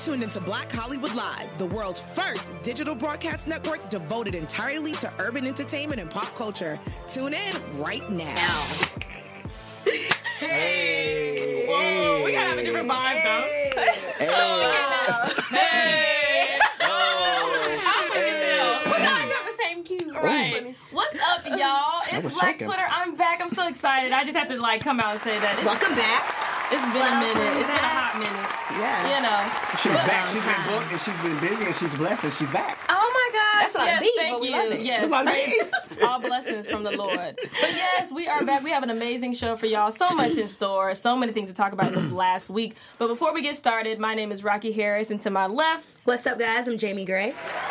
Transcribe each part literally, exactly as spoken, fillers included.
tuned into Black Hollywood Live, the world's first digital broadcast network devoted entirely to urban entertainment and pop culture. Tune in right now. Hey! Whoa, hey. We gotta have a different vibe, though. Hey! Oh, hey! Oh! Hey. We guys have the same cue, right? What's up, y'all? It's Black shaking. Twitter. I'm back. I'm so excited. I just have to like come out and say that. It's, Welcome back. It's been Welcome a minute. It's back. been a hot minute. Yeah. You know. She's but, back. She's been booked and she's been busy and she's blessed and she's back. Oh my gosh. That's what yes, I mean. thank you. Yes. Praise, all blessings from the Lord. But yes, we are back. We have an amazing show for y'all. So much in store. So many things to talk about in this last week. But before we get started, my name is Rocky Harris, and to my left. What's up, guys? I'm Jamie Gray.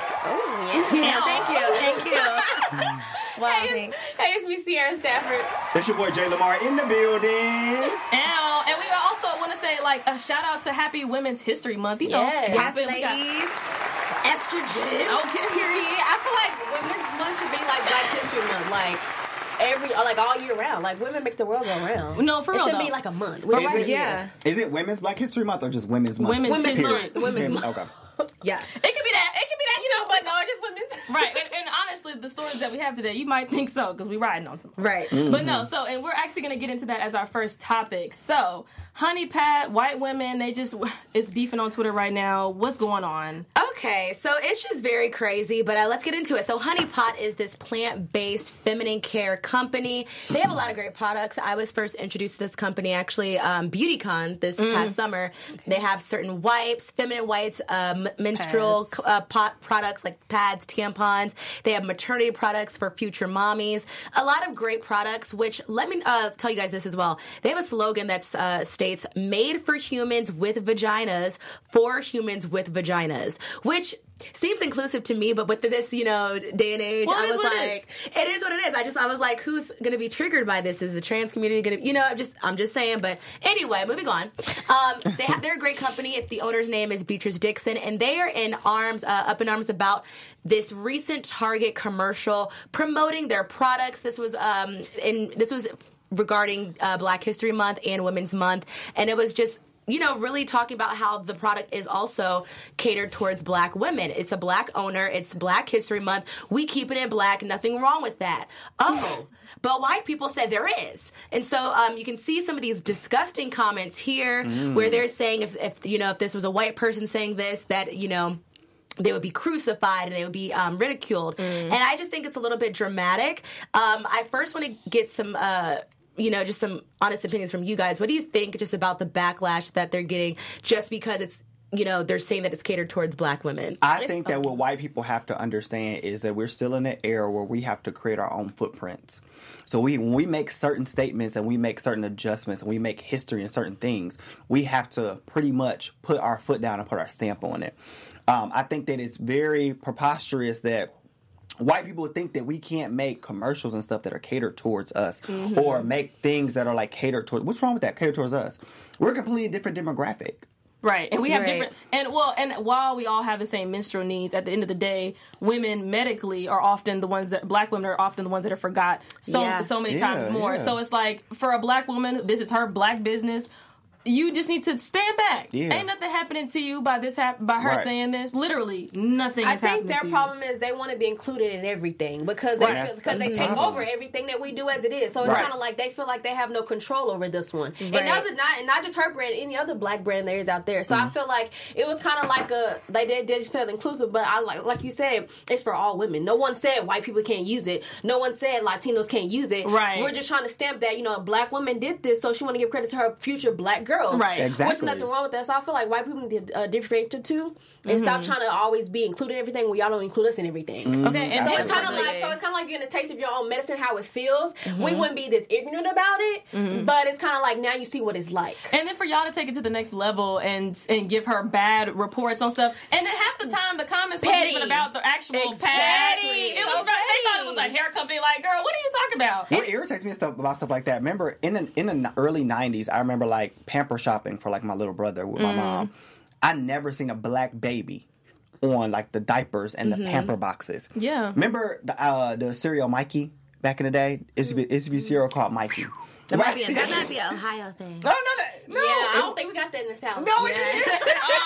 Oh, yeah. Yeah, thank you. Thank you. Wow, hey, it's, hey, it's me, Sierra Stafford. It's your boy Jay Lamar in the building. Now, and we also want to say, like, a shout out to Happy Women's History Month. You know, yes, yes been, ladies. Got... Estrogen. Okay, period. I feel like Women's Month should be like Black History Month, like every, like all year round. Like women make the world go round. No, for real. It should though. be like a month. Is right it, yeah. Is it Women's Black History Month or just Women's Month? Women's, women's History. Month. Women's Month. Okay. Yeah. It could be that. It could be that, you know, but no, just women's. Right. And, and honestly, the stories that we have today, you might think so, because we're riding on some. Right. Mm-hmm. But no, so, and we're actually going to get into that as our first topic. So, Honey Pat, white women, they just, is beefing on Twitter right now. What's going on? Okay, so it's just very crazy, but uh, let's get into it. So Honey Pot is this plant-based feminine care company. They have a lot of great products. I was first introduced to this company, actually, um, BeautyCon this mm. past summer. They have certain wipes, feminine wipes, um, menstrual uh, pot products like pads, tampons. They have maternity products for future mommies. A lot of great products, which, let me uh, tell you guys this as well. They have a slogan that uh, states, made for humans with vaginas, for humans with vaginas, which seems inclusive to me, but with this, you know, day and age, well, I was like, it is. it is what it is. I just, I was like, who's going to be triggered by this? Is the trans community going to, you know, I'm just, I'm just saying. But anyway, moving on. Um, they have, they're a great company. If the owner's name is Beatrice Dixon, and they are in arms, uh, up in arms about this recent Target commercial promoting their products. This was, um, in this was regarding uh, Black History Month and Women's Month, and it was just, you know, really talking about how the product is also catered towards black women. It's a black owner. It's Black History Month. We keep it in black. Nothing wrong with that. Oh, but white people said there is. And so um, you can see some of these disgusting comments here mm. where they're saying if, if, you know, if this was a white person saying this, that, you know, they would be crucified and they would be um, ridiculed. Mm. And I just think it's a little bit dramatic. Um, I first want to get some... Uh, you know, just some honest opinions from you guys. What do you think just about the backlash that they're getting just because it's, you know, they're saying that it's catered towards black women? I think that what white people have to understand is that we're still in an era where we have to create our own footprints. So we, when we make certain statements and we make certain adjustments and we make history in certain things, we have to pretty much put our foot down and put our stamp on it. Um, I think that it's very preposterous that white people think that we can't make commercials and stuff that are catered towards us mm-hmm. or make things that are like catered towards... What's wrong with that? Catered towards us. We're a completely different demographic. Right. And we have right. different... And, well, and while we all have the same menstrual needs, at the end of the day, women medically are often the ones that... Black women are often the ones that are forgot so, yeah. so many yeah, times more. Yeah. So it's like, for a black woman, this is her black business... You just need to stand back. Yeah. Ain't nothing happening to you by this hap- by her right. saying this. Literally, nothing I is think happening their to problem is they want to be included in everything because they Right. feel, because they That's take the problem. over everything that we do as it is. So it's Right. kind of like they feel like they have no control over this one. Right. And other not and not just her brand, any other black brand there is out there. So mm-hmm. I feel like it was kind of like a they did they just felt inclusive, but I like like you said, it's for all women. No one said white people can't use it. No one said Latinos can't use it. Right. We're just trying to stamp that, you know, a black woman did this, so she want to give credit to her future black girls. Right. Exactly. Which is nothing wrong with that. So I feel like white people need to uh, differentiate the two and mm-hmm. stop trying to always be included in everything when y'all don't include us in everything. Mm-hmm. Okay, and so it's kind of like so it's kind of like getting a taste of your own medicine, how it feels. Mm-hmm. We wouldn't be this ignorant about it, mm-hmm. but it's kind of like now you see what it's like. And then for y'all to take it to the next level and and give her bad reports on stuff, and then half the time the comments wasn't even about the actual exactly. pad. It was so about, they thought it was a hair company. Like, girl, what are you talking about? What irritates me stuff about stuff like that. Remember in the, in the early nineties, I remember like pamper shopping for like my little brother with my mm. mom. I never seen a black baby on like the diapers and the mm-hmm. pamper boxes. Yeah. Remember the, uh, the cereal Mikey back in the day? It used to be, it used to be cereal called Mikey. That might be a, that might be an Ohio thing. No, no, no. no yeah, I don't think we got that in the South. No, it is.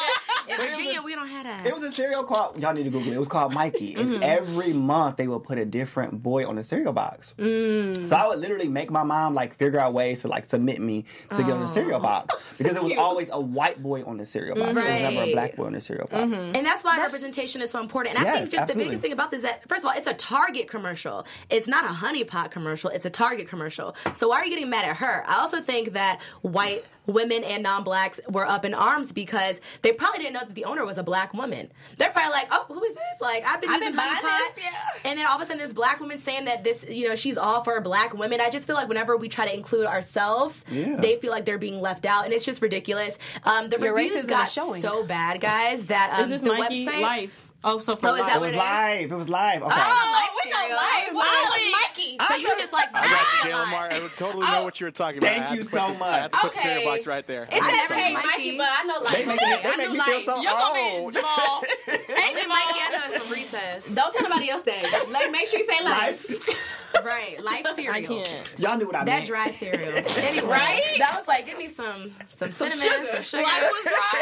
In Virginia, we don't have that. It was a cereal called, y'all need to Google it. It was called Mikey. And mm-hmm. every month they would put a different boy on the cereal box. Mm. So I would literally make my mom like figure out ways to like submit me to oh. get on the cereal box. Because it was cute. Always a white boy on the cereal box. Right. It was never a black boy on the cereal box. Mm-hmm. And that's why that's, representation is so important. And yes, I think just absolutely. The biggest thing about this is that, first of all, it's a Target commercial. It's not a Honey Pot commercial. It's a Target commercial. So why are you getting mad at her? I also think that white women and non-blacks were up in arms because they probably didn't know that the owner was a black woman. They're probably like, oh, who is this? Like, I've been I've using been Honey Pot. This, yeah. And then all of a sudden this black woman saying that this, you know, she's all for black women. I just feel like whenever we try to include ourselves, yeah. they feel like they're being left out. And it's just ridiculous. Um, the Your reviews got so bad, guys, that um, is this the Mikey website... Life? Oh, so for oh, life. Is that it was what it live. It was live. Okay. Oh, we know live. Wow, Mikey. So you just like I got you, Lamar. I totally know oh. what you were talking about. Thank you so the, much. I had to put okay. the cereal box right there. It's that okay, Mikey, Mikey, but I know life. They make me, they I make know me life. feel so You're gonna old. be Jamal. Hey, Mikey, I know it's from Recess. Don't tell nobody else that. Like, make sure you say life. Life. Right, life cereal. I can't. Y'all knew what I that meant. dry cereal. Anyway, Right? That was like, give me some some, Some cinnamon, sugar. some sugar. Life was dry.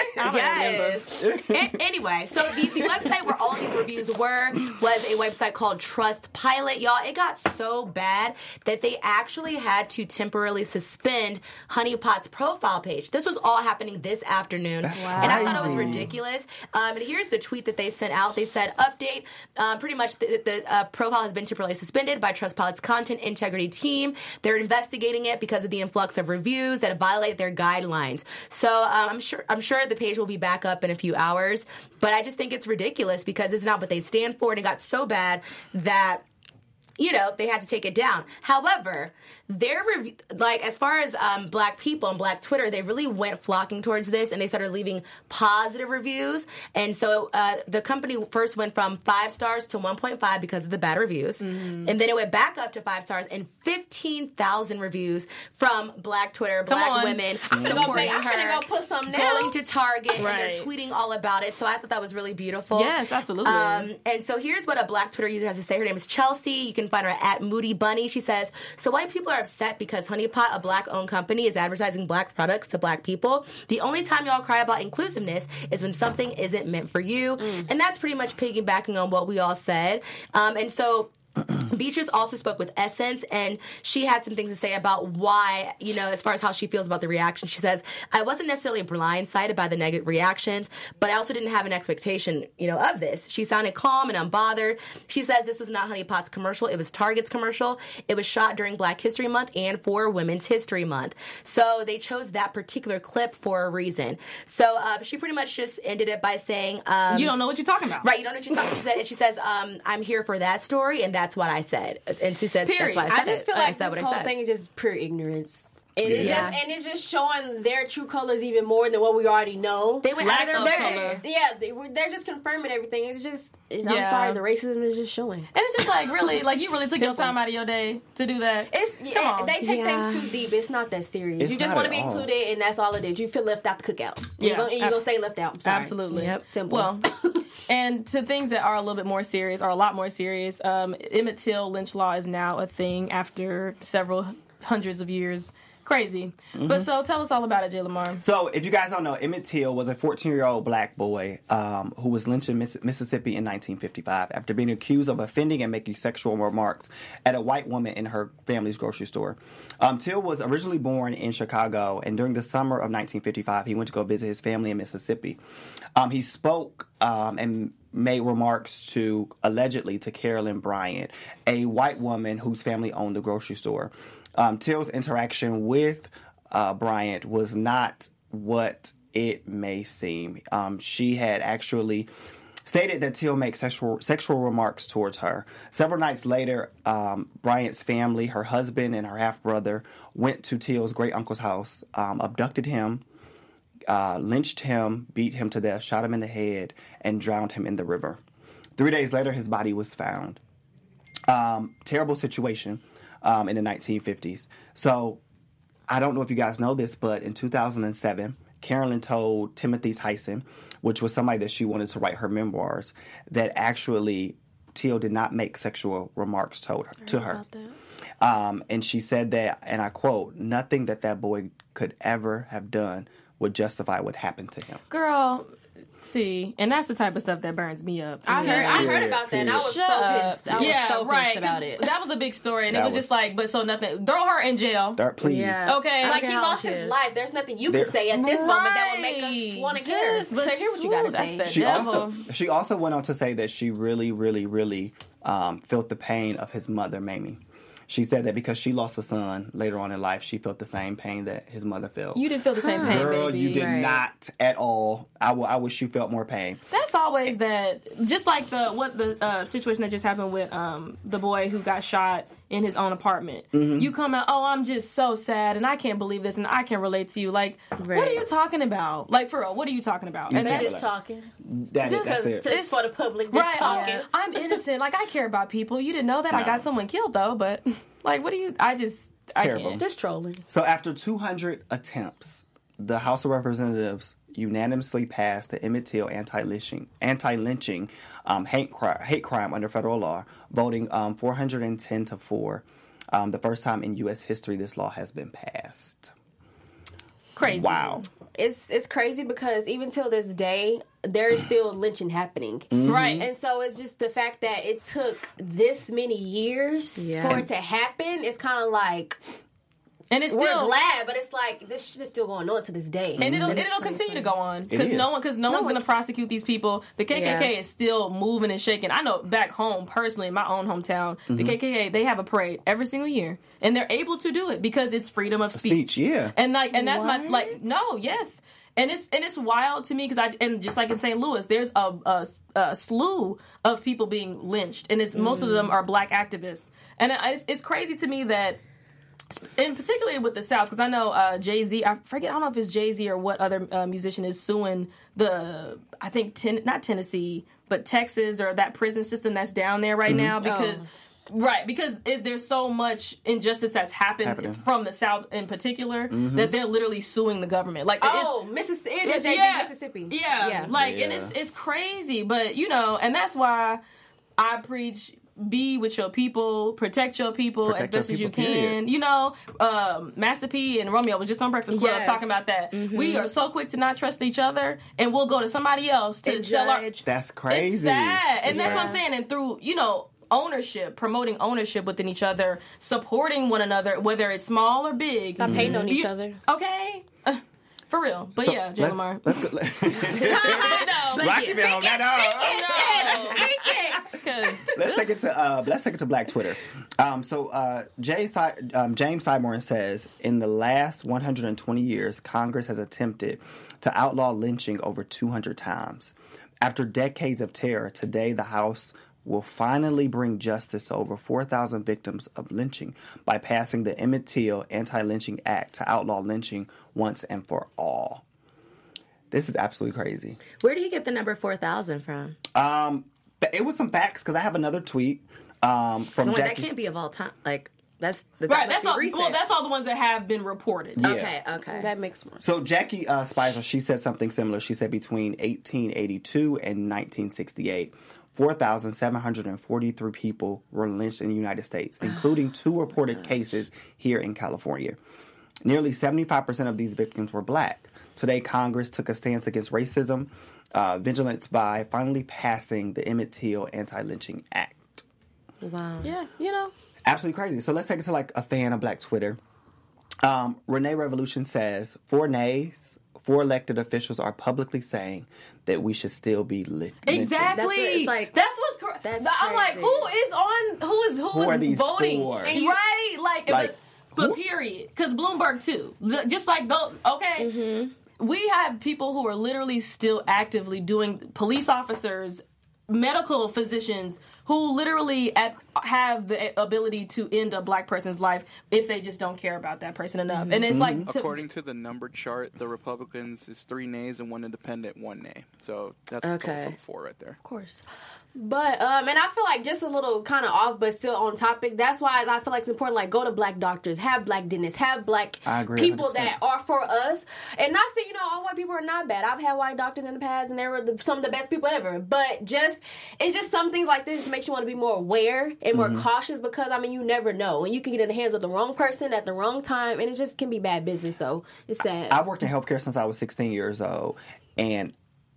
Yes. A- anyway, so the, the website where all of these reviews were was a website called Trustpilot. Y'all, it got so bad that they actually had to temporarily suspend Honey Pot's profile page. This was all happening this afternoon. That's and I thought it was crazy. ridiculous. Um, and here's the tweet that they sent out. They said, update, um, pretty much the, the uh, profile has been temporarily suspended by Trustpilot's content integrity team. They're investigating it because of the influx of reviews that violate their guidelines. So um, I'm sure I'm sure the page will be back up in a few hours. But I just think it's ridiculous because it's not what they stand for, and it got so bad that, you know, they had to take it down. However, their rev- like as far as um, black people and black Twitter, they really went flocking towards this, and they started leaving positive reviews. And so uh, the company first went from five stars to one point five because of the bad reviews, mm-hmm. and then it went back up to five stars and fifteen thousand reviews from black Twitter, black women I'm gonna supporting go, I'm her, gonna go put some now. going to Target, Right. and they're tweeting all about it. So I thought that was really beautiful. Yes, absolutely. Um, and so here's what a black Twitter user has to say. Her name is Chelsea. You can find her at Moody Bunny. She says, so white people are upset because Honey Pot, a black-owned company, is advertising black products to black people. The only time y'all cry about inclusiveness is when something isn't meant for you. Mm. And that's pretty much piggybacking on what we all said. Um, and so Beatrice also spoke with Essence, and she had some things to say about why, you know, as far as how she feels about the reaction. She says, I wasn't necessarily blindsided by the negative reactions, but I also didn't have an expectation, you know, of this. She sounded calm and unbothered. She says this was not Honey Pot's commercial. It was Target's commercial. It was shot during Black History Month and for Women's History Month. So they chose that particular clip for a reason. So uh, she pretty much just ended it by saying... Um, you don't know what you're talking about. Right, you don't know what you're talking about. She said, and she says, um, I'm here for that story, and that's what I said. And she said, Period. that's why I said I just it. feel I like said this what whole I said. thing is just pure ignorance. And it's, Yeah. just, and it's just showing their true colors even more than what we already know. They went Lack out of of their color. way. Yeah, they were, they're just confirming everything. It's just, it's, I'm Yeah. sorry, the racism is just showing. And it's just like, really, like you really took your Simple. time out of your day to do that. It's Come yeah, on. they take Yeah. things too deep. It's not that serious. It's you just not want to at be all. included, and that's all it is. You feel left out the cookout. Yeah. You're gonna, you're Ab- gonna stay left out. I'm sorry. Absolutely. Yep. Simple. Well, and to things that are a little bit more serious, or a lot more serious, um, Emmett Till lynch law is now a thing after several hundreds of years. Crazy. Mm-hmm. But so tell us all about it, Jay Lamar. So, if you guys don't know, Emmett Till was a fourteen-year-old black boy um, who was lynched in Miss- Mississippi in nineteen fifty-five after being accused of offending and making sexual remarks at a white woman in her family's grocery store. Um, Till was originally born in Chicago, and during the summer of nineteen fifty-five, he went to go visit his family in Mississippi. Um, he spoke um, and made remarks to, allegedly, to Carolyn Bryant, a white woman whose family owned the grocery store. Um, Till's interaction with uh, Bryant was not what it may seem. Um, she had actually stated that Till made sexual sexual remarks towards her. Several nights later, um, Bryant's family, her husband and her half-brother, went to Till's great-uncle's house, um, abducted him, uh, lynched him, beat him to death, shot him in the head, and drowned him in the river. Three days later, his body was found. Um, terrible situation. Um, in the nineteen fifties. So, I don't know if you guys know this, but in two thousand seven, Carolyn told Timothy Tyson, which was somebody that she wanted to write her memoirs, that actually Till did not make sexual remarks told her, to her. Um, and she said that, and I quote, nothing that that boy could ever have done would justify what happened to him. Girl, see, and that's the type of stuff that burns me up. I heard, I heard Period, about that, and I was Shut so up. pissed. I was yeah, so pissed right, about 'cause it. That was a big story, and That it was, was- just like, but so nothing. Throw her in jail. Dirt, please. Yeah. Okay, I Like, don't he care how lost she his is. life. There's nothing you There- can say at this moment that would make Right. us want to care. Just, To but hear what you got to ooh, that's say. the She devil. also she also went on to say that she really, really, really um, felt the pain of his mother, Mamie. She said that because she lost a son later on in life, she felt the same pain that his mother felt. You didn't feel the same pain, Girl, baby. you did Right. not at all. I, w- I wish you felt more pain. That's always that. Just like the what the uh, situation that just happened with um, the boy who got shot in his own apartment. Mm-hmm. You come out, oh, I'm just so sad, and I can't believe this, and I can relate to you. Like, what Right. are you talking about? Like, for real, what are you talking about? And They're that- just talking. That, Just- that's it. Just for the public, just right, talking. oh, I'm innocent. Like, I care about people. You didn't know that I No. got someone killed though, but like, what do you? I just I Terrible. can't. Just trolling. So after two hundred attempts, the House of Representatives unanimously passed the Emmett Till anti-lynching, anti-lynching um, hate, crime, hate crime under federal law, voting um, four hundred ten to four. Um, the first time in U S history this law has been passed. Crazy. Wow. It's it's crazy because even till this day, there is still lynching happening. Right. And so it's just the fact that it took this many years Yeah. for it to happen. It's kind of like and it's we're still glad, but it's like this shit is still going on to this day. and it'll and it's it'll continue to go on It because no is. one because no, one's going to prosecute these people. The K K K Yeah. is still moving and shaking. I know back home personally in my own hometown, the K K K they have a parade every single year, and they're able to do it because it's freedom of speech. Speech, yeah. And like and that's my What? like no yes. And it's and it's wild to me because I and just like in Saint Louis, there's a, a, a slew of people being lynched, and it's most of them are black activists, and it's, it's crazy to me that. And particularly with the South, because I know uh, Jay-Z, I forget, I don't know if it's Jay-Z or what other uh, musician is suing the, I think, ten, not Tennessee, but Texas or that prison system that's down there right now because, right, because is there's so much injustice that's happened Happening. from the South in particular that they're literally suing the government. Like, oh, Mississippi, it is it's, Jay-Z, Mississippi. Yeah, yeah. like, Yeah. and it's it's crazy, but you know, and that's why I preach. Be with your people, protect your people Protect your as best as you people, can. period. You know, um, Master P and Romeo was just on Breakfast Club Yes. talking about that. We are so quick to not trust each other, and we'll go to somebody else to And sell our. judge. That's crazy. It's sad, and that's what I'm Yeah. saying. And through you know ownership, promoting ownership within each other, supporting one another, whether it's small or big. Stop hating on each You- other. Okay, Uh, for real. But So, yeah, Jay let's, Lamar. let's go. no, Rocky been on that up. because Let's take it to uh, let's take it to Black Twitter. Um, so uh, Jay Si- um, James Seymour says in the last one hundred twenty years, Congress has attempted to outlaw lynching over two hundred times. After decades of terror, today the House will finally bring justice to over four thousand victims of lynching by passing the Emmett Till Anti-Lynching Act to outlaw lynching once and for all. This is absolutely crazy. Where did he get the number four thousand from? Um, but it was some facts because I have another tweet um, from So that Jackie. can't be of all time. Like that's the right, that that's must all. be recent. Well, that's all the ones that have been reported. Yeah. Okay, okay. That makes more sense. So Jackie uh, Spicer, she said something similar. She said between eighteen eighty-two and nineteen sixty-eight, four thousand seven hundred forty-three people were lynched in the United States, including two reported cases here in California. Nearly seventy-five percent of these victims were black. Today, Congress took a stance against racism, uh, vigilance by finally passing the Emmett Till Anti-Lynching Act. Wow. Yeah, you know. Absolutely crazy. So let's take it to like a fan of Black Twitter. Um, Renee Revolution says, four nays, four elected officials are publicly saying that we should still be lit. Exactly. That's what it's like- That's what's cra- That's I'm like, crazy. who is on? Who is who, Who is are these voting? for? And you- right? Like, Like, but, but who- period. Because Bloomberg too. The- Just like those. Okay. Mm-hmm. We have people who are literally still actively doing police officers. Medical physicians who literally at, have the ability to end a black person's life if they just don't care about that person enough. And it's like, to, According to the number chart, the Republicans is three nays and one independent, one nay. So that's Okay. a total of four right there. Of course. But um and I feel like just a little kind of off but still on topic. That's why I feel like it's important, like, go to black doctors, have black dentists, have black I agree people one hundred percent. that are for us. And not saying, you know, all white people are not bad. I've had white doctors in the past and they were the, some of the best people ever. But just just it's just some things like this just makes you want to be more aware and more mm-hmm. cautious because I mean you never know and you can get in the hands of the wrong person at the wrong time and it just can be bad business. So it's sad. I've worked in healthcare since I was sixteen years old, and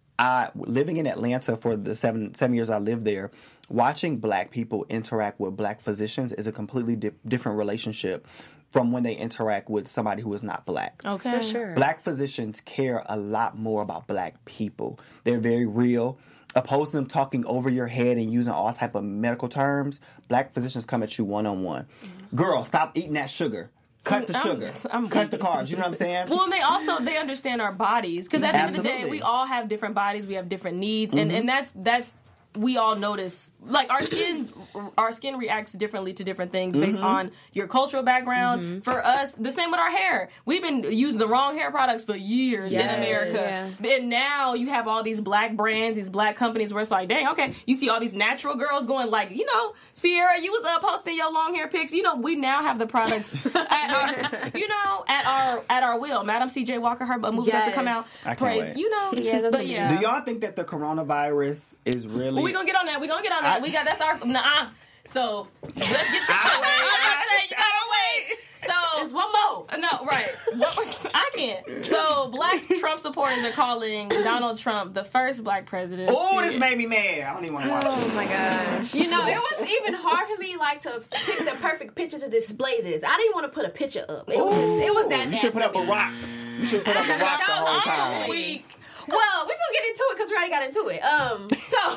I living in Atlanta for the seven seven years I lived there. Watching black people interact with black physicians is a completely di- different relationship from when they interact with somebody who is not black. Okay. For sure. Black physicians care a lot more about black people. They're very real. Opposed to them talking over your head and using all type of medical terms, black physicians come at you one-on-one. Mm-hmm. Girl, stop eating that sugar. Cut the I'm, sugar. I'm Cut the carbs. You know what I'm saying? Well, and they also they understand our bodies because at the Absolutely. end of the day, we all have different bodies. We have different needs, Mm-hmm. and and that's that's. We all notice, like our skins, our skin reacts differently to different things based Mm-hmm. on your cultural background. Mm-hmm. For us, the same with our hair. We've been using the wrong hair products for years Yes. in America, Yeah. and now you have all these black brands, these black companies where it's like, dang, okay, you see all these natural girls going like, you know, Sierra, you was uh, posting your long hair pics. You know, we now have the products at our, you know, at our at our will. Madam C J Walker, her movie about to come out. I can't Praise, wait. you know, Yeah, that's but gonna be yeah. Do y'all think that the coronavirus is really... Well, we gonna get on that. We gonna get on that. I- we got that's our nah. So let's get to it. I was about to say you gotta wait. So There's one more. no, right. What was I can't. So black Trump supporters are calling Donald Trump the first black president. Oh, this made me mad. I don't even want to watch Oh this. my gosh. You know, it was even hard for me, like, to pick the perfect picture to display this. I didn't want to put a picture up. It was, it was that You bad should put for up a me. rock. You should put up a rock the whole time. Honestly, Well, we're gonna get into it because we already got into it. Um,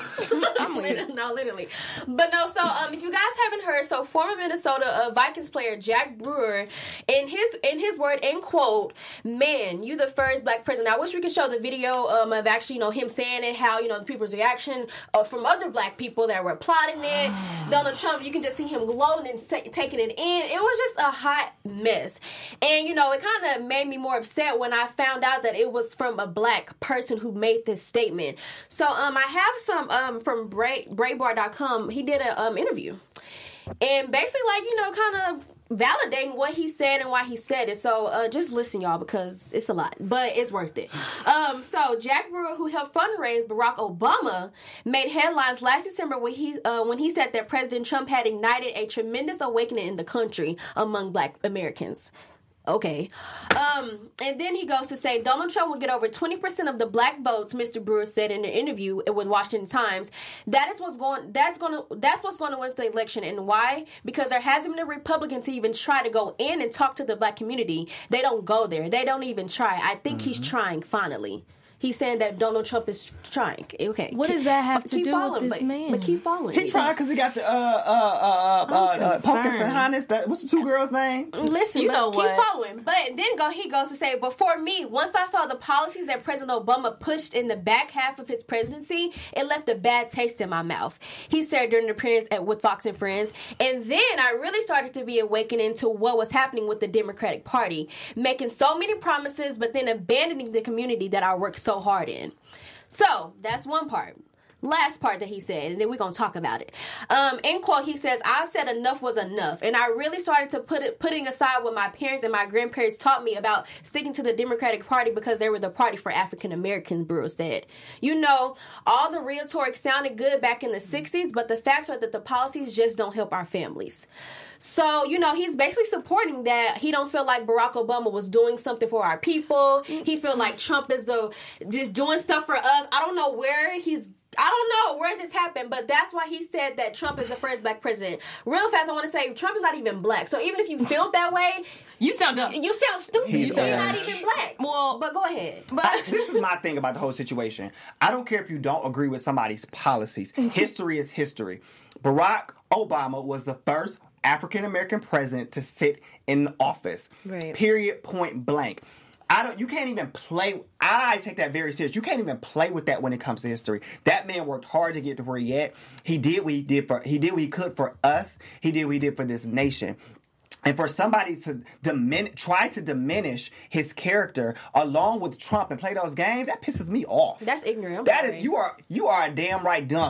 so I'm literally, no, literally, but no. So, um, if you guys haven't heard, so former Minnesota uh, Vikings player Jack Brewer, in his in his word, end quote, "Man, you the first black president." I wish we could show the video um, of actually, you know, him saying it, how you know the people's reaction uh, from other black people that were applauding it. Donald Trump, you can just see him gloating and sa- taking it in. It was just a hot mess, and you know, it kind of made me more upset when I found out that it was from a black person who made this statement. So um I have some um from Bray Breitbart dot com. He did a um interview and basically like you know kind of validating what he said and why he said it. So uh just listen, y'all, because it's a lot, but it's worth it. Um so Jack Brewer, who helped fundraise Barack Obama, made headlines last December when he uh, when he said that President Trump had ignited a tremendous awakening in the country among black Americans. Okay. Um, and then he goes to say Donald Trump will get over twenty percent of the black votes, Mister Brewer said in an interview with Washington Times. That is what's going that's gonna that's what's gonna win the election. And why? Because there hasn't been a Republican to even try to go in and talk to the black community. They don't go there. They don't even try. I think mm-hmm. he's trying finally. He's saying that Donald Trump is trying. Okay. What does that have to keep do following, with this but, man? But keep following. He tried because he got the uh uh uh uh, uh Pocus and concerned. Hannes. That what's the two girls' name? Listen, You but know keep what? following. But then go. He goes to say, but for me, once I saw the policies that President Obama pushed in the back half of his presidency, it left a bad taste in my mouth. He said during the appearance at with Fox and Friends, and then I really started to be awakening to what was happening with the Democratic Party, making so many promises, but then abandoning the community that I worked so hard in. So that's one part. Last part that he said, and then we're going to talk about it. Um, end quote, he says, I said enough was enough. And I really started to put it, putting aside what my parents and my grandparents taught me about sticking to the Democratic Party because they were the party for African Americans, Brewer said. You know, all the rhetoric sounded good back in the sixties, but the facts are that the policies just don't help our families. So, you know, he's basically supporting that he don't feel like Barack Obama was doing something for our people. He feel like Trump is the just doing stuff for us. I don't know where he's I don't know where this happened, but that's why he said that Trump is the first black president. Real fast, I want to say Trump is not even black. So even if you feel that way, You sound dumb. you sound stupid. He's He's not orange. even black. Well, But go ahead. but This is my thing about the whole situation. I don't care if you don't agree with somebody's policies. History is history. Barack Obama was the first African American president to sit in office. Right. Period. Point blank. I don't. You can't even play. I take that very serious. You can't even play with that when it comes to history. That man worked hard to get to where he at. He did what he did for. He did what he could for us. He did what he did for this nation. And for somebody to dimin- try to diminish his character along with Trump and play those games, that pisses me off. That's ignorant. I'm That sorry. is, you are you are a damn right dummy.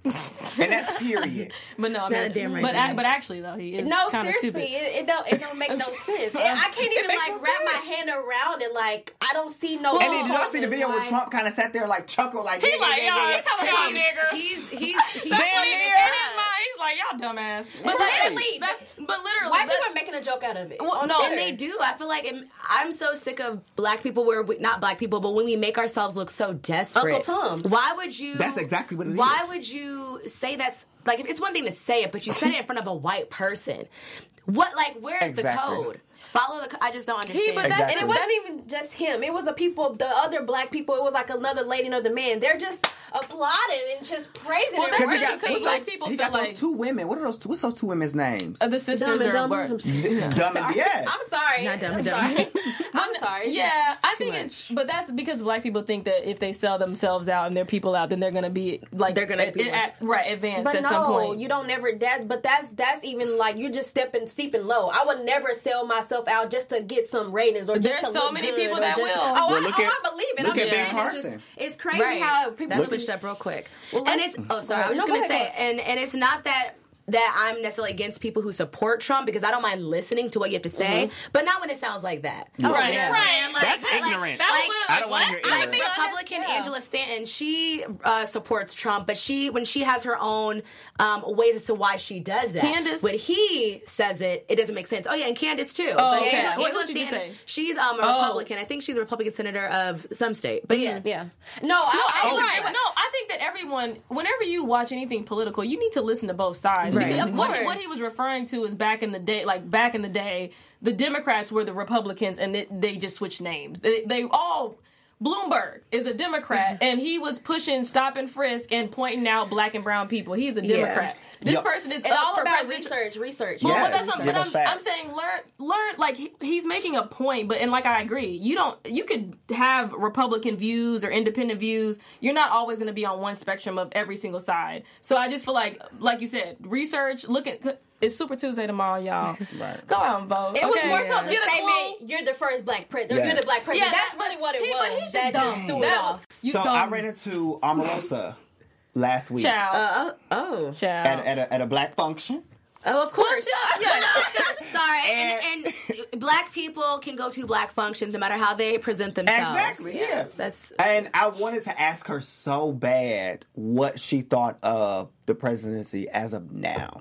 And that's period. But no, I Not mean, a damn right but thing. a, but actually though, he is No, kind of seriously, stupid. it, it don't it don't make no sense. And I can't even makes like no wrap my sense. hand around it. Like I don't see no. And then did y'all see the video where like, Trump kind of sat there and like chuckled like He yeah, like, yeah, yeah, y'all, yeah. it's talking about nigger. He's he's he's That's what he Damn in near. his mind. He's like, y'all dumbass. But Literally. literally, that's but literally, White that- people are making a joke out of it. Well, on no, Twitter. And they do. I feel like it, I'm so sick of black people where we, not black people, but when we make ourselves look so desperate. Uncle Tom's. Why would you? That's exactly what it why is. would you say that's like? It's one thing to say it, but you said it in front of a white person. What like? Where's Exactly. the code? Follow the. co- I just don't understand. He, but that's, Exactly. and it wasn't even just him. It was the people, the other black people. It was like another lady, another man. They're just applauding and just praising Well, it. that's Because he Really? got, Because what's black those- people he feel got those like- two women. What are those two? What's those two women's names? uh, the sisters Dumb and are Dumber. were- I'm sorry. Dumb and yes. I'm sorry. Not dumb I'm and sorry. dumb. I'm sorry. It's Yeah, just I too think much. it's, but that's because black people think that if they sell themselves out and their people out, then they're gonna be like They're gonna be it- it- right advanced But at no, some point. you don't never. That's but that's that's even like you just stepping steeping low. I would never sell myself out just to get some ratings or just There's to so look many good people or that just, will. Oh, Well, I, look oh, at- I believe it. look I'm at just Ben saying it's, just, Carson. it's crazy Right. how people That switched up real quick. Well, and let's- it's oh sorry, I was No, just go gonna ahead, say, and and it's not that that I'm necessarily against people who support Trump because I don't mind listening to what you have to say, but not when it sounds like that. Yeah. Right, You know what I'm right. saying? Like- That's like- ignorant. That was like- literally I don't want to what? hear Like ignorant. Republican Yeah. Angela Stanton, she uh, supports Trump, but she when she has her own um, ways as to why she does that. Candace? when he says it, it doesn't make sense. Oh yeah, and Candace too. Oh, But okay. Angela, What- Angela what did you Stanton, say? she's um, a Oh. Republican. I think she's a Republican senator of some state. But yeah, Yeah. No, I, I, Oh, right. right. No, I think that everyone, whenever you watch anything political, you need to listen to both sides. Right. Because Of what, course. what he was referring to is back in the day, like back in the day, the Democrats were the Republicans, and they, they just switched names. They, they all. Bloomberg is a Democrat, and he was pushing stop and frisk and pointing out black and brown people. He's a Yeah. Democrat. This Yep. person is It's up all for about president. research. Research. Well, Yeah. but that's what, Give but us I'm, facts. I'm saying learn learn like he, he's making a point, but and like I agree, you don't you could have Republican views or independent views. You're not always going to be on one spectrum of every single side. So I just feel like like you said, research. Look at it's Super Tuesday tomorrow, y'all. Right. Go out and vote. It was okay? more so the Get a statement, clue. you're the first black president. Yes. You're the black president. Yeah, that's that- really what it he- but was. he's That just just dumb. threw it That- off. You So dumb. I ran into Omarosa last week Child. Uh, oh, Child. at, at, a, at a black function. oh, of course. Well, Yeah, no, sorry, and, and black people can go to black functions no matter how they present themselves. Exactly, yeah. That's And I wanted to ask her so bad what she thought of the presidency as of now.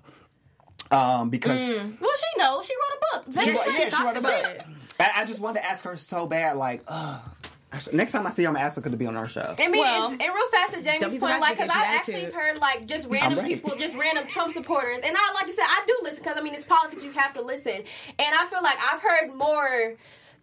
Um, because Well, she knows. She wrote a book. she, Yeah, wrote- she yeah, she talked wrote a about book. it. I, I just wanted to ask her so bad, like, ugh. I should- Next time I see her, I'm gonna ask her could be on our show. I mean, Well- and, and real fast to Don't Jamie's be point, surprised like, if you because get I your actually attitude. heard, like, just random ready. people, just random Trump supporters. And I, like you said, I do listen, because, I mean, it's politics, you have to listen. And I feel like I've heard more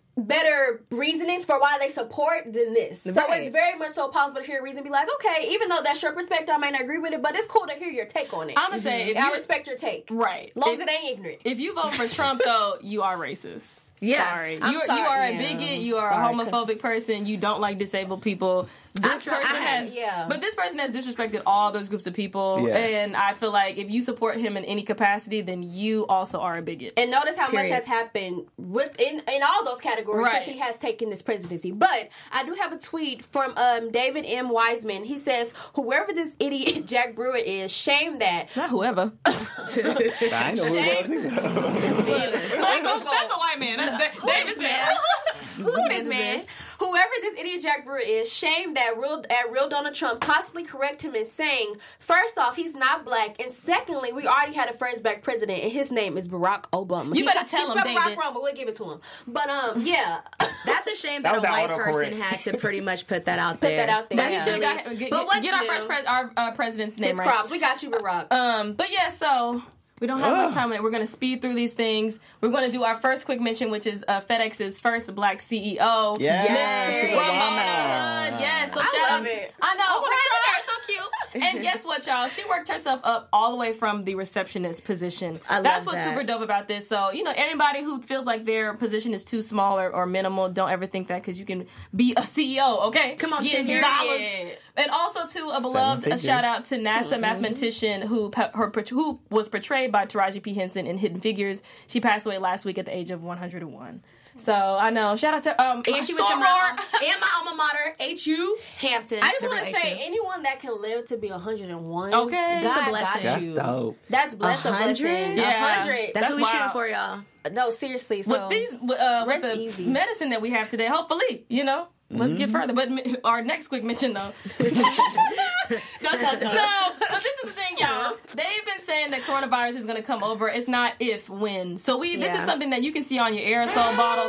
better reasonings for why they support than this. So Right. it's very much so possible to hear a reason and be like, okay, even though that's your perspective, I may not agree with it, but it's cool to hear your take on it. I'm gonna say if I you respect your take. right, Long as if, it ain't ignorant. if you vote for Trump, though, you are racist. Yeah, Sorry. I'm You, are- sorry. you are a Yeah. bigot. You are Sorry, a homophobic person. You don't like disabled people. This try- person I- has, yeah. but this person has disrespected all those groups of people. Yes. And I feel like if you support him in any capacity, then you also are a bigot. And notice how Period. much has happened with in, in all those categories Right. since he has taken this presidency. But I do have a tweet from um, David M. Wiseman. He says, "Whoever this idiot Jack Brewer is, shame that." Not whoever. I know who it was either. that's, a, that's a white man. That's Da- Davis man. Who's this man? Whoever this idiot Jack Brewer is, shame that real at real Donald Trump possibly correct him in saying, first off, he's not black, and secondly, we already had a first black president, and his name is Barack Obama. You He- better tell he him, spelled Barack David. wrong, but we'll give it to him. But um, yeah, That's a shame That that, was a white that person autocorrect. had to pretty much put that out Put there. that out there, That's yeah. really, Get, get, but what's get our new? first pres- our uh, president's name his right. props. We got you, Barack. Um, but yeah, so we don't have Ugh. much time. We're going to speed through these things. We're going to do our first quick mention, which is uh, FedEx's first black C E O. Yes, Miss Ramona. Ramona. Yes, so I shout love out- it. I know, I wanna right? cry. They're so cute. And guess what, y'all? She worked herself up all the way from the receptionist position. I love That's what's that. super dope about this. So, you know, anybody who feels like their position is too small or, or minimal, don't ever think that, because you can be a C E O, okay? Come on, Getting ten years. dollars. And also, to a beloved a figures. shout out to NASA mathematician who pe- her who was portrayed by Taraji P. Henson in Hidden Figures. She passed away last week at the age of one hundred one. So I know. Shout out to um. And she went to Soror. my, and my alma mater, H U Hampton. I just want to H U. say, anyone that can live to be one hundred and one, Okay. God It's a blessing. got That's you. dope. That's blessed. A A hundred? blessing. Yeah. A hundred. That's, That's what we shooting wild. for, y'all. No, seriously. So With these, uh, with rest the easy. medicine that we have today, hopefully, you know, let's get further. But m- our next quick mention, though. no, no, no. No, but this is the thing, y'all. They've been saying that coronavirus is going to come over. It's not if, when. So we, this is Yeah. something that you can see on your aerosol bottles.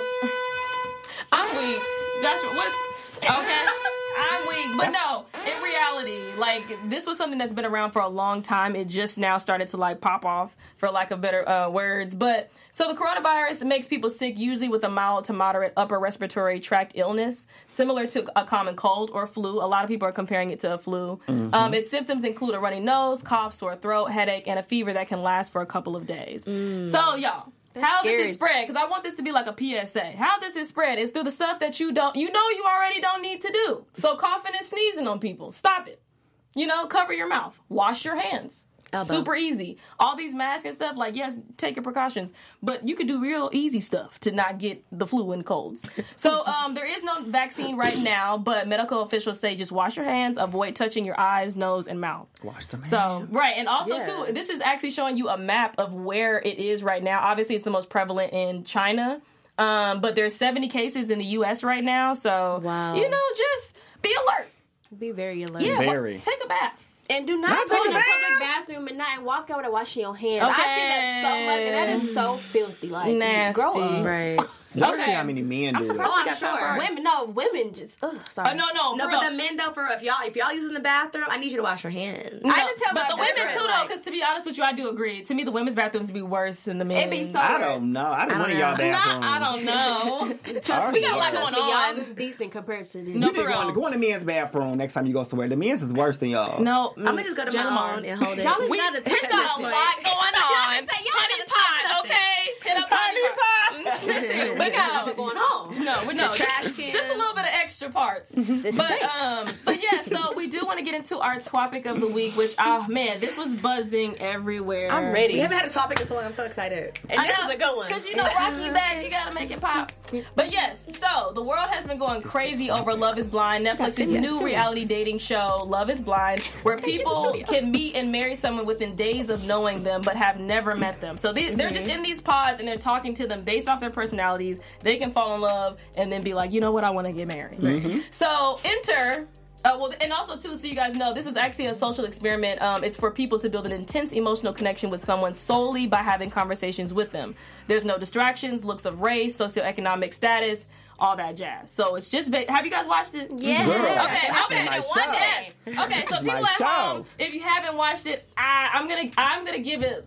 I'm weak. Joshua, what? Okay. I'm weak. But no, in reality, like, this was something that's been around for a long time. It just now started to, like, pop off, for lack of better uh, words. But, so the coronavirus makes people sick, usually with a mild to moderate upper respiratory tract illness, similar to a common cold or flu. A lot of people are comparing it to a flu. Mm-hmm. Um, its symptoms include a runny nose, cough, sore throat, headache, and a fever that can last for a couple of days. So, y'all. How this scary. is spread, because I want this to be like a P S A. How this is spread is through the stuff that you don't, you know you already don't need to do. So coughing and sneezing on people, stop it. You know, cover your mouth. Wash your hands. Elbow. Super easy. All these masks and stuff, like, yes, take your precautions. But you could do real easy stuff to not get the flu and colds. So um, there is no vaccine right now, but medical officials say just wash your hands, avoid touching your eyes, nose, and mouth. Wash them. So, right. And also, Yeah. too, this is actually showing you a map of where it is right now. Obviously, it's the most prevalent in China. Um, but there's seventy cases in the U S right now. So, Wow. you know, just be alert. Be very alert. Yeah. Very. wa- Take a bath. And do not, Not go take to a the bath. public bathroom at night and walk out without washing your hands. I Okay. see that so much, and that is so filthy. Like, Nasty. grow up. Right. Never Okay. see how many men do surprised it. Oh, I'm got time sure. for- Women, no, women just, ugh, sorry. Uh, no, no, No, for but real. the men though, for if y'all if y'all using the bathroom, I need you to wash your hands. No, I can tell but my the women difference, too, though, like- because to be honest with you, I do agree. To me, the women's bathrooms be worse than the men's. It be so I don't know. I don't I want don't y'all know. bathrooms. Not, I don't know. Ours we got a is lot worse. going Trust me, on. y'all's is decent compared to this. No, You for need to go, real. in, go in the men's bathroom next time you go somewhere. The men's is worse than y'all. No, I'm gonna just go to Jenna my Martin. own and hold it. Y'all is We, not a we got a lot going on. Honey pot, okay? Hit up honey pot. Listen, we got What's going on? no, we no, trash just, cans. just a little bit of extra parts. But um, but yeah, so we do want to get into our topic of the week, which oh man, this was buzzing everywhere. I'm ready. We haven't had a topic in so long. I'm so excited. And this is a good one. Because you know Rocky back, you gotta make it pop. But yes, so the world has been going crazy over Love is Blind, Netflix's Yes, new too. reality dating show, Love is Blind, where people can meet and marry someone within days of knowing them but have never met them. So they, they're just in these pods and they're talking to them based off their personalities. They can fall in love and then be like, you know what, I want to get married. So enter... Uh, well, and also too, so you guys know, this is actually a social experiment. Um, it's for people to build an intense emotional connection with someone solely by having conversations with them. There's no distractions, looks of race, socioeconomic status, all that jazz. So it's just, ba- have you guys watched it? Yeah. Girl, Okay, that's okay, my one show. day. Okay, so my people at show. home, if you haven't watched it, I, I'm gonna, I'm gonna give it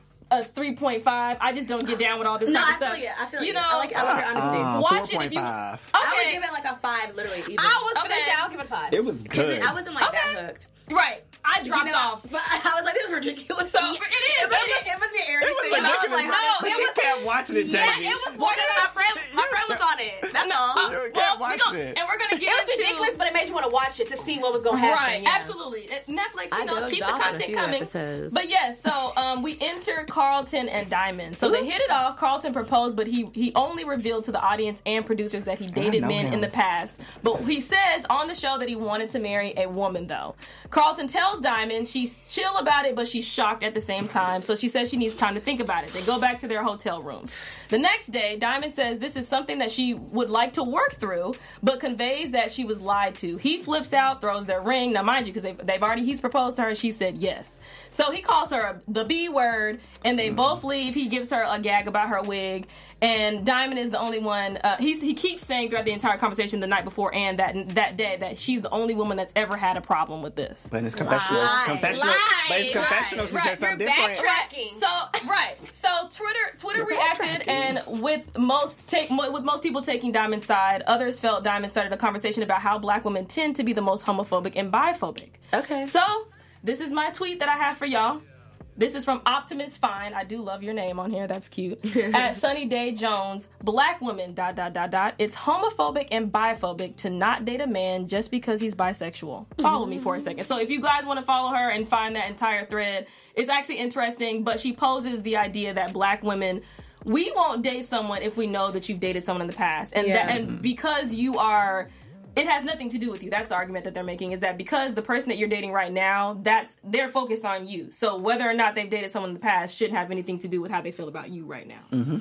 a three point five. I just don't get down with all this No, type I of stuff. feel you. I feel you you. know, I like. I love your honesty. Uh, watch it if you. four point five. Okay, I would give it like a five, literally. Even. I was gonna Okay. say I'll give it a five. It was good. I wasn't like Okay. that hooked. right. I dropped You know, off. but I was like, this is ridiculous. So Yeah, it is. It must, be, it must be an It Aries was thing. And I was ridiculous, like, but no, but it you was. kept watching it, Yeah, Jamie. it was more than my friend. My friend was on it. That's all. Uh, You well, can't we watch gon- it. and we're gonna get It was into ridiculous, but it made you want to watch it to see what was gonna happen. right, yeah. absolutely. Uh, Netflix, you I know, dozed keep the off on a content few coming. episodes. But yes, so um, we enter Carlton and Diamond. So they hit it off. Carlton proposed, but he he only revealed to the audience and producers that he dated know men him. in the past. But he says on the show that he wanted to marry a woman, though. Carlton tells Diamond she's chill about it, but she's shocked at the same time. So she says she needs time to think about it. They go back to their hotel rooms. The next day, Diamond says this is something that she would like to work through, but conveys that she was lied to. He flips out, throws their ring. Now, mind you, because they've, they've already, he's proposed to her, and she said yes. So he calls her the B word, and they both leave. He gives her a gag about her wig, and Diamond is the only one. Uh, he's, he keeps saying throughout the entire conversation the night before and that that day that she's the only woman that's ever had a problem with this. But it's confessional. Lies. confessional. Lies. But it's confessional. She said something different. backtracking. So right, so Twitter Twitter reacted, and with most take with most people taking Diamond's side, others felt Diamond started a conversation about how black women tend to be the most homophobic and biphobic. Okay. So this is my tweet that I have for y'all. This is from Optimus Fine. I do love your name on here. That's cute. At Sunny Day Jones, black women, dot, dot, dot, dot. It's homophobic and biphobic to not date a man just because he's bisexual. Follow me for a second. So if you guys want to follow her and find that entire thread, it's actually interesting, but she poses the idea that black women we won't date someone if we know that you've dated someone in the past, and Yeah. that, and because you are. It has nothing to do with you. That's the argument that they're making, is that because the person that you're dating right now, that's they're focused on you. So whether or not they've dated someone in the past shouldn't have anything to do with how they feel about you right now. Mm-hmm.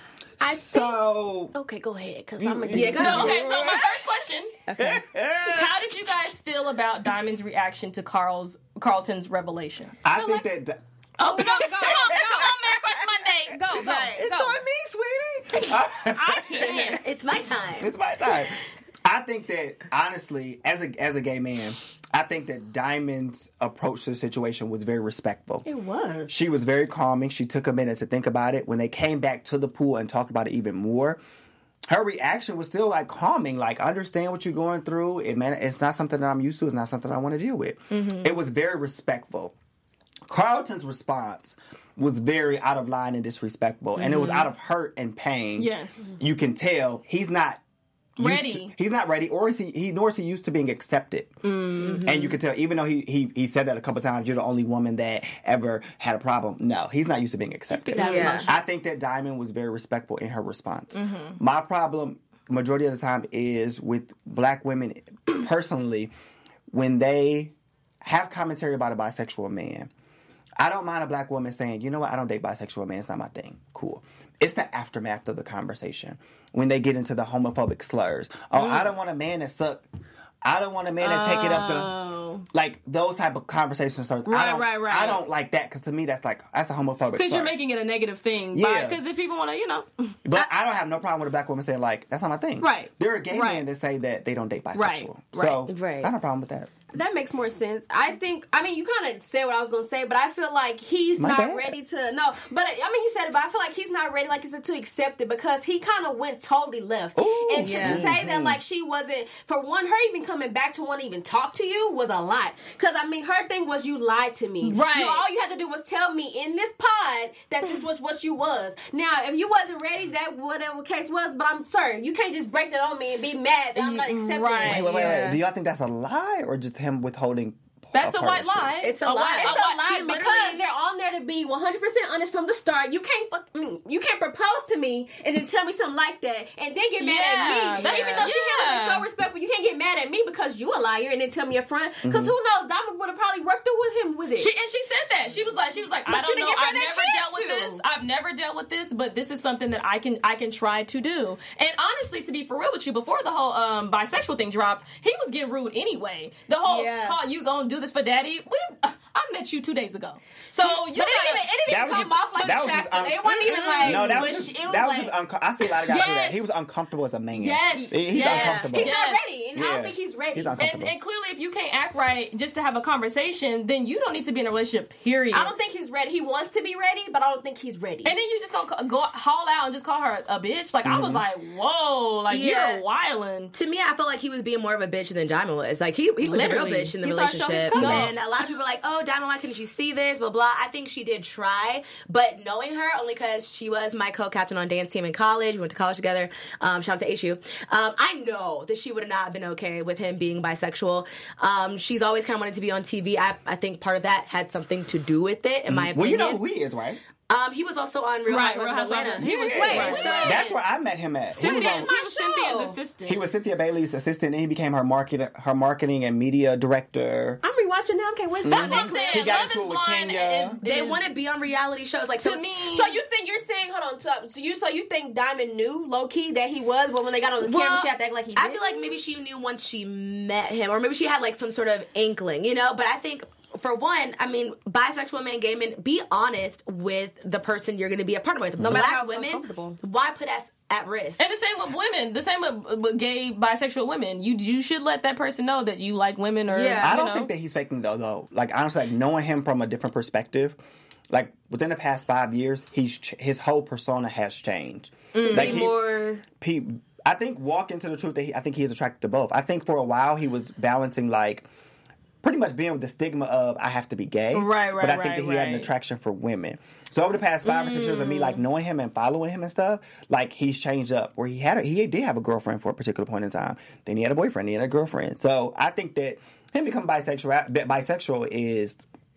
I So okay, go ahead, because I'm gonna Yeah, go So, ahead. okay, so my first question. Okay. How did you guys feel about Diamond's reaction to Carl's Carlton's revelation? I think that di- Oh, go, go, go, go, come on, man, question Monday. Go, go, it's go. on me, sweetie. I'm saying. It's my time. It's my time. I think that honestly, as a as a gay man, I think that Diamond's approach to the situation was very respectful. It was. She was very calming. She took a minute to think about it. When they came back to the pool and talked about it even more, her reaction was still like calming. Like, I understand what you're going through. It man, it's not something that I'm used to. It's not something I want to deal with. Mm-hmm. It was very respectful. Carlton's response was very out of line and disrespectful, mm-hmm. and it was out of hurt and pain. Yes, you can tell he's not. Ready. To, he's not ready, or is he, he nor is he used to being accepted. Mm-hmm. And you can tell, even though he, he he said that a couple times, you're the only woman that ever had a problem. No, he's not used to being accepted. Yeah. I think that Diamond was very respectful in her response. Mm-hmm. My problem, majority of the time, is with black women personally, when they have commentary about a bisexual man. I don't mind a black woman saying, you know what, I don't date bisexual men, it's not my thing. Cool. It's the aftermath of the conversation. When they get into the homophobic slurs. Oh, mm. I don't want a man that suck. I don't want a man that oh. take it up the... Like, those type of conversations. Right, I don't, right, right. I don't like that, because to me, that's like, that's a homophobic Because slur. you're making it a negative thing. Yeah. Because if people want to, you know... But I don't have no problem with a black woman saying, like, that's not my thing. Right. There are gay right. men that say that they don't date bisexual. Right. So, right. I have no problem with that. That makes more sense. I think, I mean, you kind of said what I was going to say, but I feel like he's My not bad. ready to, no, but I mean, you said it, but I feel like he's not ready, like you said, to accept it, because he kind of went totally left. Ooh, and to, yeah. to say that, like, she wasn't, for one, her even coming back to want to even talk to you was a lot. Because, I mean, her thing was, you lied to me. Right. You, all you had to do was tell me in this pod that this was what you was. Now, if you wasn't ready, that whatever case was, but I'm sorry, you can't just break that on me and be mad that I'm not accepting Right. it. Wait, wait, wait, Yeah. wait. Do y'all think that's a lie, or just him withholding... That's a white lie. It's a lie. White, It's a white- lie he because literally- they're on there to be one hundred percent honest from the start. You can't fuck me. You can't propose to me and then tell me something like that and then get mad Yeah, at me. that- Even though she handled yeah. it so respectful, you can't get mad at me because you a liar and then tell me a front. Because Mm-hmm. who knows? Diamond would have probably worked through with him with it. She, and she said that. She was like, she was like, But I you don't didn't know. give her I've that never chance dealt with to. this. I've never dealt with this, but this is something that I can I can try to do. And honestly, to be for real with you, before the whole um, bisexual thing dropped, he was getting rude anyway. The whole Yeah. call you gonna do this for daddy. We uh, I met you two days ago, so you but it gotta. didn't even, it didn't That even was come just- off like that was just attractive. un- It wasn't even like No, that was bush. just, It was that was like, just unco- I see a lot of guys do that. Yes. He was uncomfortable as a man. Yes. He- he's Yes. uncomfortable. he's not Yes. ready. And I Yeah. don't think he's ready. He's and, uncomfortable. and clearly, if you can't act right just to have a conversation, then you don't need to be in a relationship. Period. I don't think he's ready. He wants to be ready, but I don't think he's ready. And then you just gonna ca- go haul out and just call her a bitch. Like I was like, whoa, like Yeah. you're wildin'. To me, I felt like he was being more of a bitch than Diamond was. Like, he, he was a Literally. real bitch in the He started showing his relationship. colors. And a lot of people are like, oh, Diamond, why couldn't you see this? Blah, blah. I think she did try. But knowing her, only because she was my co-captain on dance team in college, we went to college together. Um, shout out to H U. Um, I know that she would have not been okay with him being bisexual. Um, she's always kind of wanted to be on T V. I, I think part of that had something to do with it, in my opinion. Well, you know who he is, right? Um, he was also on Real Right, Housewives Real of Atlanta. Housewives. He was Yeah, wait, right, so- right. That's where I met him at. He was, Cynthia's, on, he was Cynthia's show. assistant. he was Cynthia Bailey's assistant, and he became her market, her marketing and media director. I'm rewatching now. I can't wait to That's watch what I'm it. saying. He got Love into is it with Blind Kenya. is, They is- want to be on reality shows. Like, so to me. So you think you're saying? Hold on. So, so you so you think Diamond knew low key that he was, but when they got on the camera, Well, she had to act like he. I didn't? feel like maybe she knew once she met him, or maybe she had like some sort of inkling, you know. But I think, for one, I mean, bisexual men, gay men, be honest with the person you're going to be a partner with. No matter Black how women, uncomfortable. why put us at risk? And the same with women. The same with, with gay, bisexual women. You you should let that person know that you like women or Yeah. I you don't know. think that he's faking though. Though, like honestly, like knowing him from a different perspective, like within the past five years, he's ch- his whole persona has changed. Like be he, more. he, I think walk into the truth that he, I think he is attracted to both. I think for a while he was balancing like pretty much being with the stigma of I have to be gay, Right, right, But I think right, that he had an right. attraction for women. So over the past five or six years of me like knowing him and following him and stuff, like he's changed up. Where he had a, he did have a girlfriend for a particular point in time. Then he had a boyfriend. He had a girlfriend. So I think that him becoming bisexual bisexual is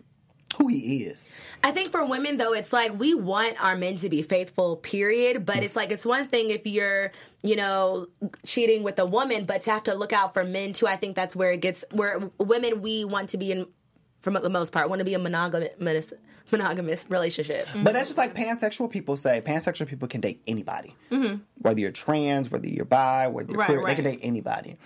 who he is. I think for women, though, it's like we want our men to be faithful, period. But it's like it's one thing if you're, you know, cheating with a woman, but to have to look out for men, too, I think that's where it gets, where women, we want to be in, for the most part, want to be in monogamous, monogamous relationships. Mm-hmm. But that's just like pansexual people say. Pansexual people can date anybody. Mm-hmm. Whether you're trans, whether you're bi, whether you're right, queer, right. they can date anybody.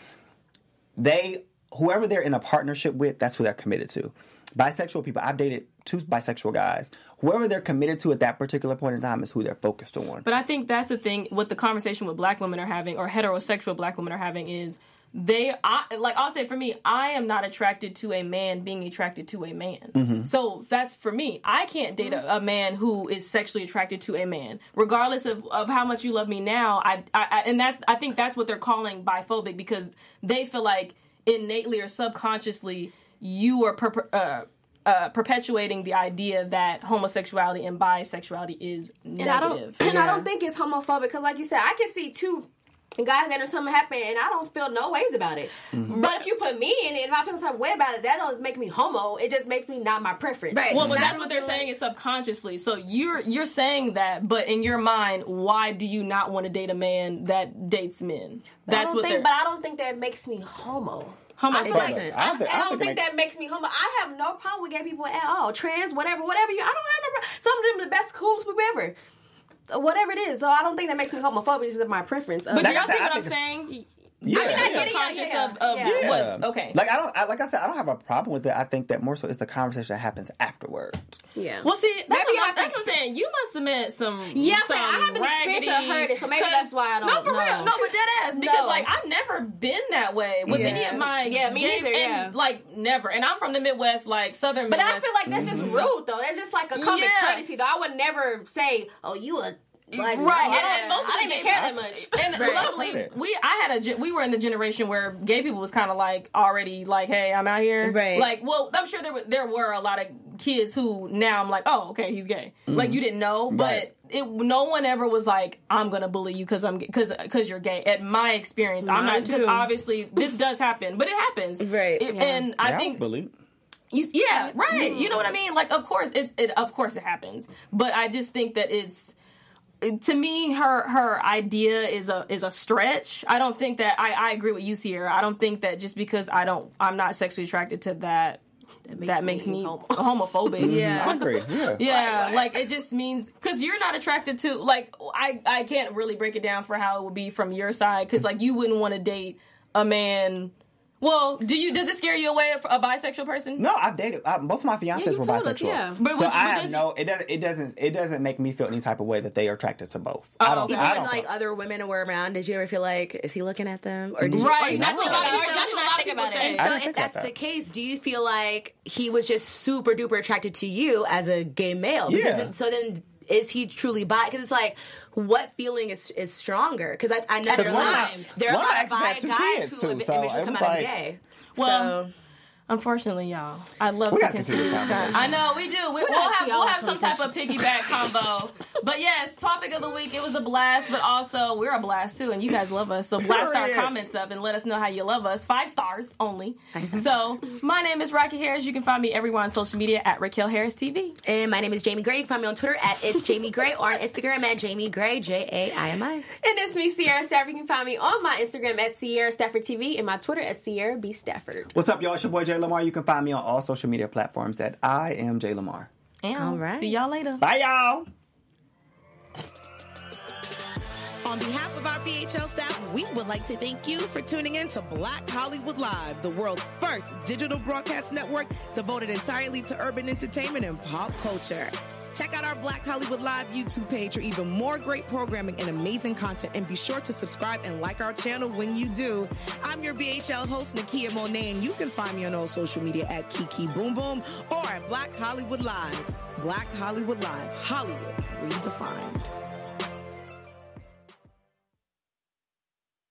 They, whoever they're in a partnership with, that's who they're committed to. Bisexual people, I've dated two bisexual guys. Whoever they're committed to at that particular point in time is who they're focused on. But I think that's the thing, what the conversation with black women are having, or heterosexual black women are having, is they, I, like I'll say for me, I am not attracted to a man being attracted to a man. Mm-hmm. So that's for me. I can't date a, a man who is sexually attracted to a man, regardless of, of how much you love me now. I, I, and that's, I think that's what they're calling biphobic, because they feel like innately or subconsciously you are per, uh, uh, perpetuating the idea that homosexuality and bisexuality is negative. And I don't, and I don't think it's homophobic, because like you said, I can see two guys letting something happen and I don't feel no ways about it. Mm-hmm. But if you put me in it, if I feel some way about it, that doesn't make me homo. It just makes me not my preference. Right. Well, but that's, that's what they're saying is subconsciously. So you're you're saying that, but in your mind, why do you not want to date a man that dates men? That's I don't what think, they're... But I don't think that makes me homo. Homo- I, feel like, doesn't. I, I don't think- I I don't don't think think that makes me homo. I have no problem with gay people at all. Trans, whatever, whatever. You, I don't have no problem. Some of them are the best, coolest people ever. So whatever it is. So I don't think that makes me homophobic. It's just my preference. But Like do y'all I said, see I what I'm think saying? Yeah, I mean, I yeah. get it, Subconscious yeah, of, of yeah. Yeah. what? Okay. Like I don't, I, like I said, I don't have a problem with it. I think that more so it's the conversation that happens afterwards. Yeah. Well, see, that's, Maybe what, you I'm, have to that's what I'm saying. You must have met some. Yeah, I'm some saying, I haven't experienced or raggedy- heard it, so maybe 'cause- that's why I don't No, for know. real. No, but dead ass. Because, No. like, I've never been that way with Yeah. any of my. Yeah, me gay, neither, yeah. And, like, never. And I'm from the Midwest, like, Southern But Midwest. I feel like that's just rude, though. That's just like a common Yeah. courtesy, though. I would never say, "Oh, you a like Right, no, I and- don't- and most of I the didn't even gay- care that much." And Right. luckily, we I had a ge- we were in the generation where gay people was kind of like already like, hey, I'm out here. Right. Like, well, I'm sure there were there were a lot of kids who now I'm like, oh, okay, he's gay. Like you didn't know, but Right. it no one ever was like, I'm gonna bully you because I'm because because you're gay. At my experience, I'm not, because too. obviously this does happen, but it happens. Right. It- Yeah. And I Yeah, was think. bullied. You, yeah, right. You know what I mean? Like, of course, it's, it of course it happens, but I just think that it's to me her her idea is a is a stretch. I don't think that I, I agree with you, Sierra. I don't think that just because I don't I'm not sexually attracted to that that makes, that makes me, me homo. homophobic. Yeah. I agree. Yeah. Yeah, Right, right. like it just means because you're not attracted to like I I can't really break it down for how it would be from your side because like you wouldn't want to date a man. Well, do you? Does it scare you away a bisexual person? No, I've dated. I, both of my fiancés you were told us, bisexual. yeah. But so would you- I but have does no. It doesn't. It doesn't. It doesn't make me feel any type of way that they are attracted to both. Oh, I don't. okay. Even I when don't. like other women were around, did you ever feel like, is he looking at them, or did you? Right, or- that's what a lot of Or that's just what a not lot of think people about it. say. And I so, didn't if think that's about the that. case, do you feel like he was just super duper attracted to you as a gay male? Because Yeah. then- so then, is he truly bi? Because it's like, what feeling is is stronger? Because I, I know there are a one of lot, my- there are a one of lot my of bi exes had two guys kids, who too, ev- so eventually it come was out as like- gay. Well, so, unfortunately, y'all, I'd love We to gotta continue continue this this. conversation. I know we do. We, we'll gotta have see all we'll the have some type of piggyback combo. But yes, topic of the week. It was a blast, but also we're a blast too, and you guys love us. So blast our Period. comments up and let us know how you love us. Five stars only. So my name is Rocky Harris. You can find me everywhere on social media at Raquel Harris T V. and my name is Jamie Gray. You can find me on Twitter at it's Jamie Gray or on Instagram at Jamie Gray, J A I M I. And it's me, Sierra Stafford. You can find me on my Instagram at Sierra Stafford T V and my Twitter at Sierra B Stafford. What's up, y'all? It's your boy Jay Lamar. You can find me on all social media platforms at I am Jay Lamar. And All right. see y'all later. Bye, y'all. On behalf of our B H L staff, we would like to thank you for tuning in to Black Hollywood Live, the world's first digital broadcast network devoted entirely to urban entertainment and pop culture. Check out our Black Hollywood Live YouTube page for even more great programming and amazing content. And be sure to subscribe and like our channel when you do. I'm your B H L host, Nakia Monet, and you can find me on all social media at Kiki Boom Boom or at Black Hollywood Live. Black Hollywood Live. Hollywood redefined.